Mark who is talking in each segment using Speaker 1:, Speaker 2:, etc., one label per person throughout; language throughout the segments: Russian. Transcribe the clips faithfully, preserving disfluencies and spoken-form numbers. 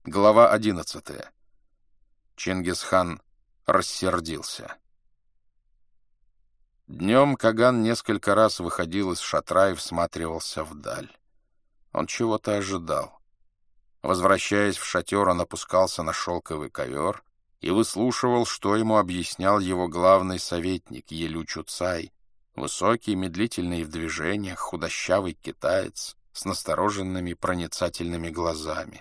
Speaker 1: Глава одиннадцатая. Чингисхан рассердился. Днем Каган несколько раз выходил из шатра и всматривался вдаль. Он чего-то ожидал. Возвращаясь в шатер, он опускался на шелковый ковер и выслушивал, что ему объяснял его главный советник Елю Чуцай, высокий, медлительный в движениях, худощавый китаец с настороженными проницательными глазами.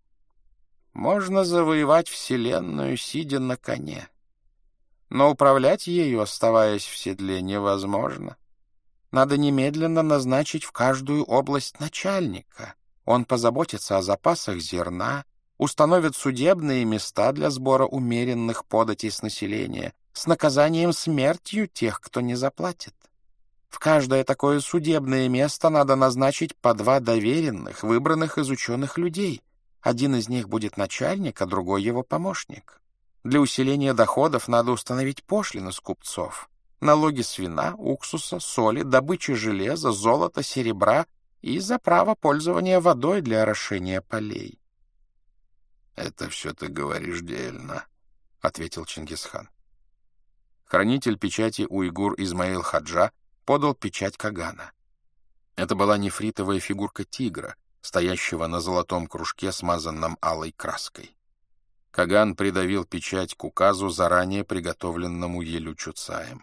Speaker 1: Можно завоевать вселенную, сидя на коне. Но управлять ею, оставаясь в седле, невозможно. Надо немедленно назначить в каждую область начальника. Он позаботится о запасах зерна, установит судебные места для сбора умеренных податей с населения, с наказанием смертью тех, кто не заплатит. В каждое такое судебное место надо назначить по два доверенных, выбранных из ученых людей. Один из них будет начальник, а другой его помощник. Для усиления доходов надо установить пошлины с купцов, налоги с вина, уксуса, соли, добычи железа, золота, серебра и за право пользования водой для орошения полей. — Это все ты говоришь дельно, — ответил Чингисхан. Хранитель печати уйгур Измаил Хаджа подал печать Кагана. Это была нефритовая фигурка тигра, стоящего на золотом кружке, смазанном алой краской. Каган придавил печать к указу, заранее приготовленному Елю Чуцаем.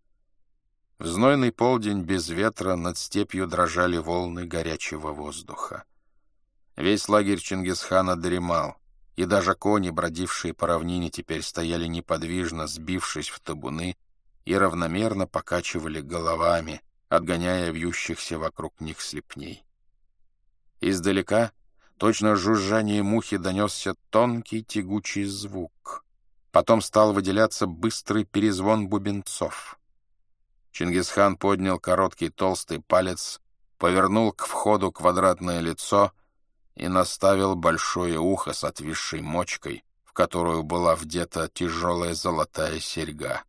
Speaker 1: В знойный полдень без ветра над степью дрожали волны горячего воздуха. Весь лагерь Чингисхана дремал, и даже кони, бродившие по равнине, теперь стояли неподвижно, сбившись в табуны, и равномерно покачивали головами, отгоняя вьющихся вокруг них слепней. Издалека, точно жужжание мухи, донесся тонкий тягучий звук. Потом стал выделяться быстрый перезвон бубенцов. Чингисхан поднял короткий толстый палец, повернул к входу квадратное лицо и наставил большое ухо с отвисшей мочкой, в которую была вдета тяжелая золотая серьга.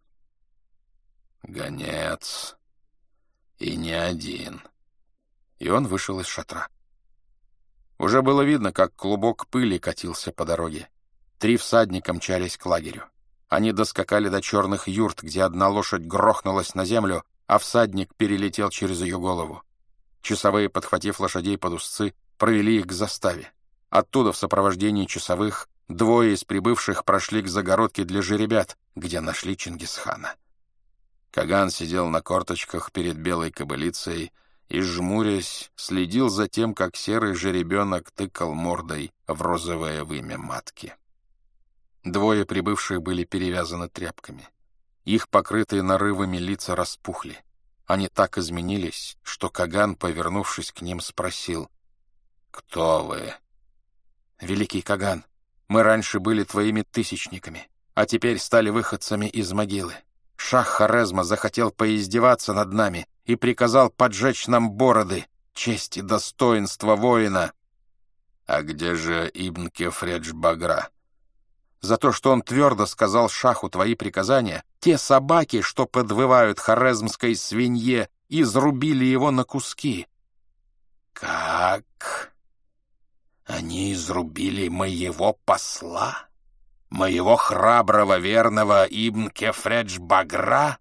Speaker 1: «Гонец! И не один!» И он вышел из шатра. Уже было видно, как клубок пыли катился по дороге. Три всадника мчались к лагерю. Они доскакали до черных юрт, где одна лошадь грохнулась на землю, а всадник перелетел через ее голову. Часовые, подхватив лошадей под узцы, провели их к заставе. Оттуда в сопровождении часовых двое из прибывших прошли к загородке для жеребят, где нашли Чингисхана. Каган сидел на корточках перед белой кобылицей и, жмурясь, следил за тем, как серый жеребенок тыкал мордой в розовое вымя матки. Двое прибывших были перевязаны тряпками. Их покрытые нарывами лица распухли. Они так изменились, что Каган, повернувшись к ним, спросил: «Кто вы?» «Великий Каган, мы раньше были твоими тысячниками, а теперь стали выходцами из могилы. Шах Хорезма захотел поиздеваться над нами и приказал поджечь нам бороды, честь и достоинство воина». «А где же Ибн Кефредж Багра?» «За то, что он твердо сказал шаху твои приказания, те собаки, что подвывают хорезмской свинье, изрубили его на куски». «Как? Они изрубили моего посла? Моего храброго, верного Ибн Кефредж Багра?»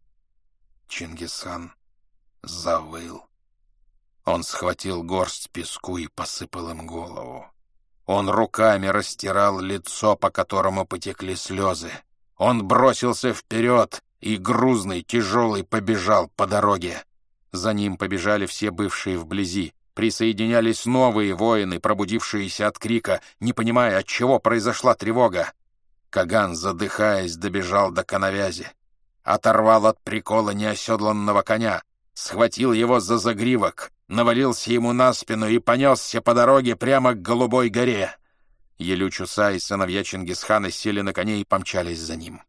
Speaker 1: Чингисхан завыл. Он схватил горсть песку и посыпал им голову. Он руками растирал лицо, по которому потекли слезы. Он бросился вперед и, грузный, тяжелый, побежал по дороге. За ним побежали все бывшие вблизи. Присоединялись новые воины, пробудившиеся от крика, не понимая, от чего произошла тревога. Каган, задыхаясь, добежал до коновязи. Оторвал от прикола неоседланного коня, схватил его за загривок, навалился ему на спину и понесся по дороге прямо к Голубой горе. Елю Чуцай и сыновья Чингисхана сели на коней и помчались за ним.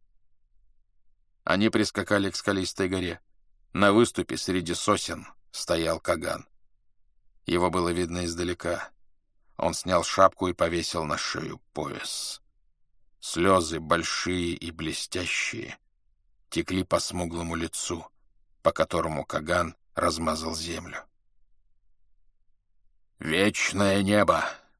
Speaker 1: Они прискакали к скалистой горе. На выступе среди сосен стоял Каган. Его было видно издалека. Он снял шапку и повесил на шею пояс. Слезы, большие и блестящие, текли по смуглому лицу, по которому Каган размазал землю. «Вечное небо!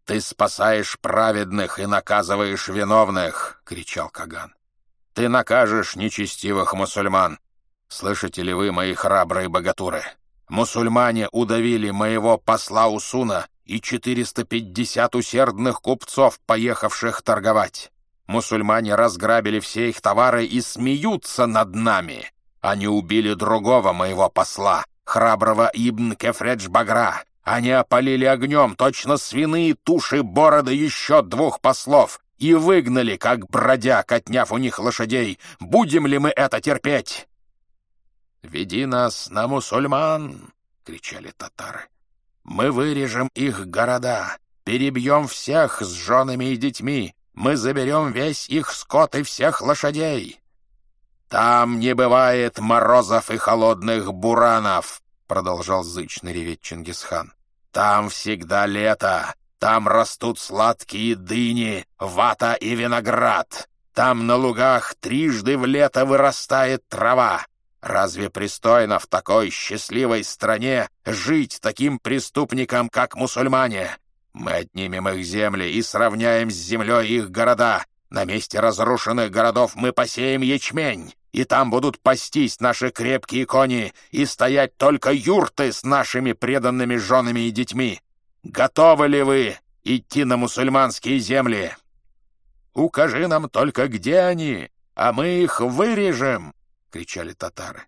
Speaker 1: «Ты спасаешь праведных и наказываешь виновных!» — кричал Каган. «Ты накажешь нечестивых мусульман! Слышите ли вы, мои храбрые богатуры? Мусульмане удавили моего посла Усуна и четыреста пятьдесят усердных купцов, поехавших торговать. Мусульмане разграбили все их товары и смеются над нами. Они убили другого моего посла, храброго Ибн Кефредж-Багра. Они опалили огнем точно свиные туши бороды еще двух послов и выгнали, как бродяг, отняв у них лошадей. Будем ли мы это терпеть?» «Веди нас на мусульман!» — кричали татары. «Мы вырежем их города, перебьем всех с женами и детьми, мы заберем весь их скот и всех лошадей!» «Там не бывает морозов и холодных буранов!» — продолжал зычно реветь Чингисхан. «Там всегда лето, там растут сладкие дыни, вата и виноград, там на лугах трижды в лето вырастает трава. Разве пристойно в такой счастливой стране жить таким преступникам, как мусульмане? Мы отнимем их земли и сравняем с землей их города. На месте разрушенных городов мы посеем ячмень, и там будут пастись наши крепкие кони и стоять только юрты с нашими преданными женами и детьми. Готовы ли вы идти на мусульманские земли? Укажи нам только, где они, а мы их вырежем!» — кричали татары.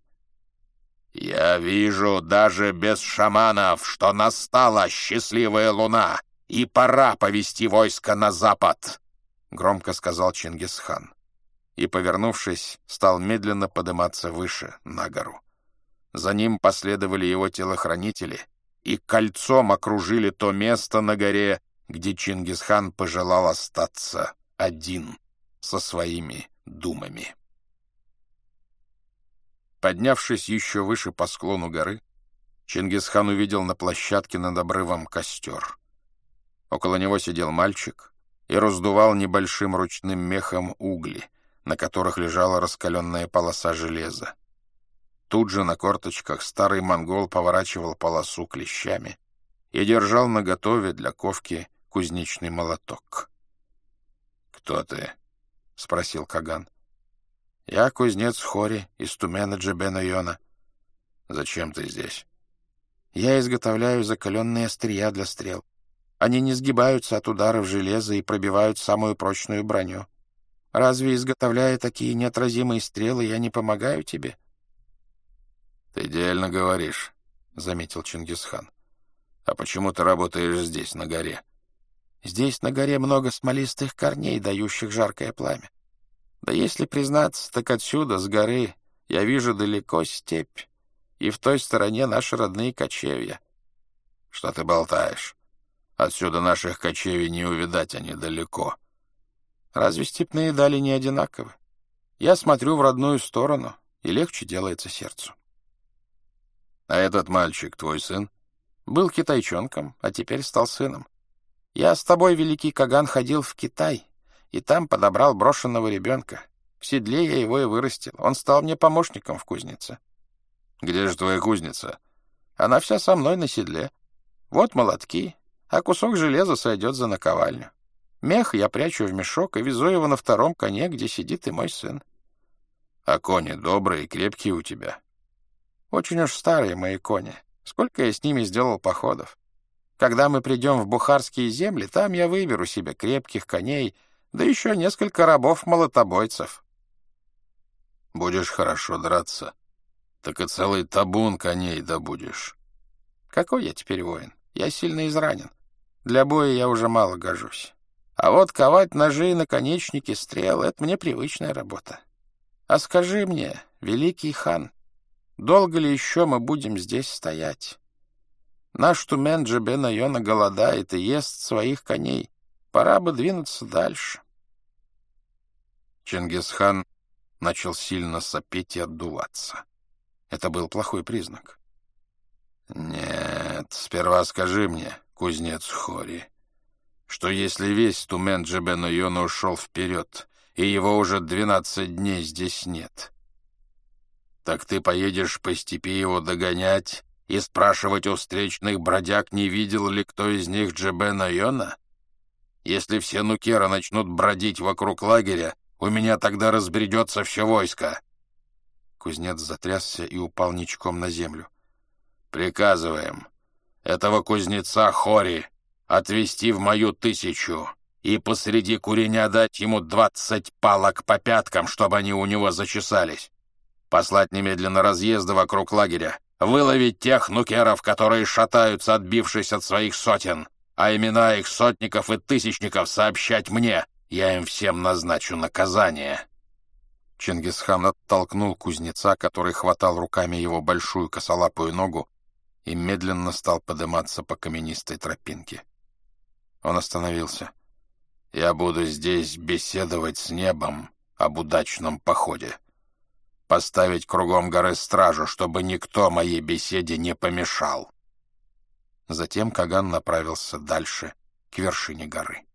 Speaker 1: «Я вижу даже без шаманов, что настала счастливая луна, и пора повести войско на запад!» — громко сказал Чингисхан. И, повернувшись, стал медленно подниматься выше, на гору. За ним последовали его телохранители и кольцом окружили то место на горе, где Чингисхан пожелал остаться один со своими думами. Поднявшись еще выше по склону горы, Чингисхан увидел на площадке над обрывом костер. Около него сидел мальчик и раздувал небольшим ручным мехом угли, на которых лежала раскаленная полоса железа. Тут же на корточках старый монгол поворачивал полосу клещами и держал наготове для ковки кузнечный молоток. «Кто ты?» — спросил Каган. «Я кузнец Хори из Тумена-Джебена-Йона». «Зачем ты здесь?» «Я изготовляю закаленные острия для стрел. Они не сгибаются от ударов железа и пробивают самую прочную броню. Разве, изготовляя такие неотразимые стрелы, я не помогаю тебе?» «Ты дельно говоришь», — заметил Чингисхан. «А почему ты работаешь здесь, на горе?» «Здесь на горе много смолистых корней, дающих жаркое пламя. Да если признаться, так отсюда, с горы, я вижу далеко степь, и в той стороне наши родные кочевья». «Что ты болтаешь? Отсюда наших кочевий не увидать, они далеко». «Разве степные дали не одинаковы? Я смотрю в родную сторону, и легче делается сердцу». «А этот мальчик твой сын?» «Был китайчонком, а теперь стал сыном. Я с тобой, великий Каган, ходил в Китай, и там подобрал брошенного ребенка. В седле я его и вырастил. Он стал мне помощником в кузнице». «Где же твоя кузница?» «Она вся со мной на седле. Вот молотки, а кусок железа сойдет за наковальню. Мех я прячу в мешок и везу его на втором коне, где сидит и мой сын». «А кони добрые и крепкие у тебя?» «Очень уж старые мои кони. Сколько я с ними сделал походов. Когда мы придем в бухарские земли, там я выберу себе крепких коней, да еще несколько рабов-молотобойцев». «Будешь хорошо драться, так и целый табун коней добудешь». «Какой я теперь воин? Я сильно изранен. Для боя я уже мало гожусь. А вот ковать ножи и наконечники стрел — это мне привычная работа. А скажи мне, великий хан, долго ли еще мы будем здесь стоять? Наш Тумен-Джебен-Йона голодает и ест своих коней. Пора бы двинуться дальше». Чингисхан начал сильно сопеть и отдуваться. Это был плохой признак. «Нет, сперва скажи мне, кузнец Хори, что если весь Тумен-Джебен-Йона ушел вперед, и его уже двенадцать дней здесь нет, так ты поедешь по степи его догонять и спрашивать у встречных бродяг, не видел ли кто из них Джебена-Йона? Если все нукеры начнут бродить вокруг лагеря, у меня тогда разбредется все войско». Кузнец затрясся и упал ничком на землю. «Приказываем этого кузнеца Хори отвести в мою тысячу и посреди куреня дать ему двадцать палок по пяткам, чтобы они у него зачесались. Послать немедленно разъезды вокруг лагеря, выловить тех нукеров, которые шатаются, отбившись от своих сотен, а имена их сотников и тысячников сообщать мне. Я им всем назначу наказание». Чингисхан оттолкнул кузнеца, который хватал руками его большую косолапую ногу, и медленно стал подниматься по каменистой тропинке. Он остановился. «Я буду здесь беседовать с небом об удачном походе. Поставить кругом горы стражу, чтобы никто моей беседе не помешал». Затем Каган направился дальше, к вершине горы.